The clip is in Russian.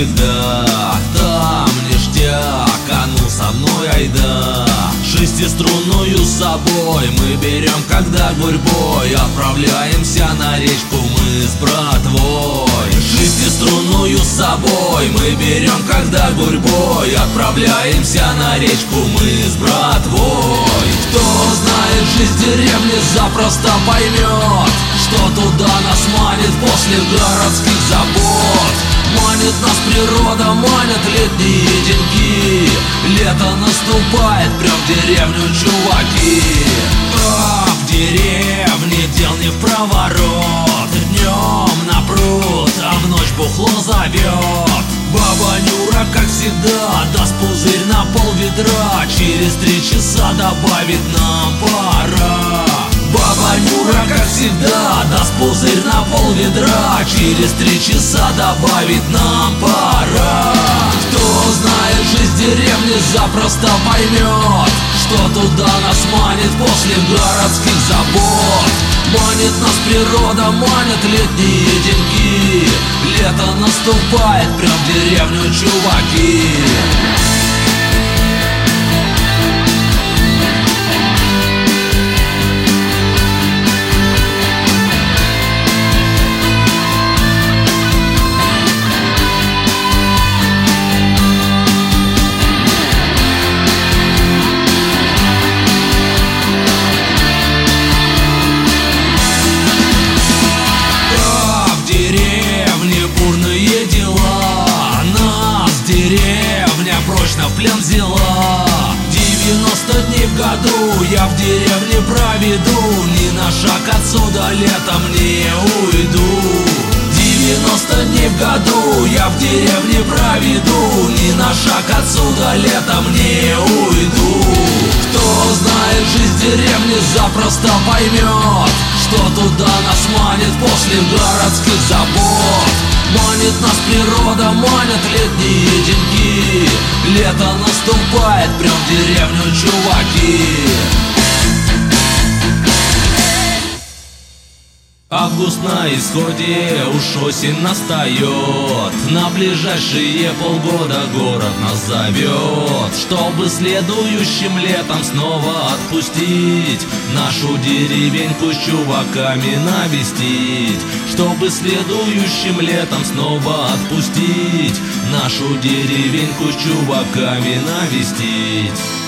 всегда. Там ништяк, а ну со мной айда. Шестиструнную с собой мы берем, когда гурьбой отправляемся на речку мы с братвой. Шестиструнную с собой мы берем, когда гурьбой отправляемся на речку мы с братвой. Кто знает жизнь деревни, запросто поймет, что туда нас манит после городских забот. Манит нас природа, манят летние деньки. Лето наступает, прям в деревню, чуваки. А в деревне дел не в проворот. Днем на пруд, а в ночь бухло зовет. Баба Нюра, как всегда, даст пузырь на пол-ведра. Через 3 часа добавит нам пора. Баба Нюра, как всегда, даст пузырь на пол-ведра. Через 3 часа добавит нам пора. Кто знает жизнь деревни, запросто поймет, что туда нас манит после городских забот. Манит нас природа, манят летние деньги. Лето наступает, прям в деревню, чуваки. Деревня прочно в плен взяла. 90 дней в году я в деревне проведу. Ни на шаг отсюда летом не уйду. 90 дней в году я в деревне проведу. Ни на шаг отсюда летом не уйду. Кто знает жизнь деревни, запросто поймет, что туда нас манит после городских забот. Манит нас природа, манят летние деньги. Лето наступает, прям в деревню, чуваки. Август на исходе, уж осень настает. На ближайшие полгода город нас зовет, чтобы следующим летом снова отпустить нашу деревеньку с чуваками навестить. Чтобы следующим летом снова отпустить нашу деревеньку с чуваками навестить.